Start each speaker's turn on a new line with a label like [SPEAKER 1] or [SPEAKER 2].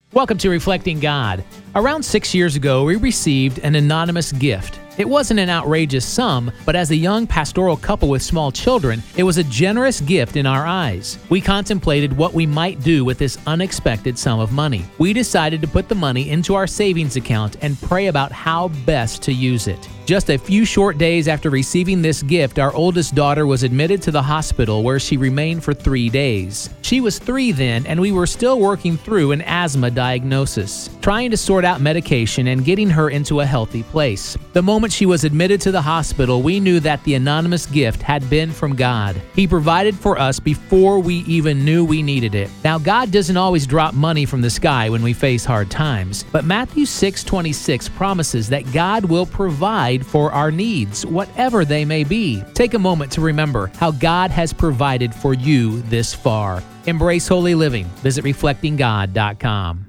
[SPEAKER 1] Welcome to Reflecting God. Around 6 years ago, we received an anonymous gift. It wasn't an outrageous sum, but as a young pastoral couple with small children, it was a generous gift in our eyes. We contemplated what we might do with this unexpected sum of money. We decided to put the money into our savings account and pray about how best to use it. Just a few short days after receiving this gift, our oldest daughter was admitted to the hospital where she remained for 3 days. She was 3 then, and we were still working through an asthma diagnosis, trying to sort out medication and getting her into a healthy place. The moment she was admitted to the hospital, we knew that the anonymous gift had been from God. He provided for us before we even knew we needed it. Now, God doesn't always drop money from the sky when we face hard times, but Matthew 6:26 promises that God will provide for our needs, whatever they may be. Take a moment to remember how God has provided for you this far. Embrace holy living. Visit reflectinggod.com.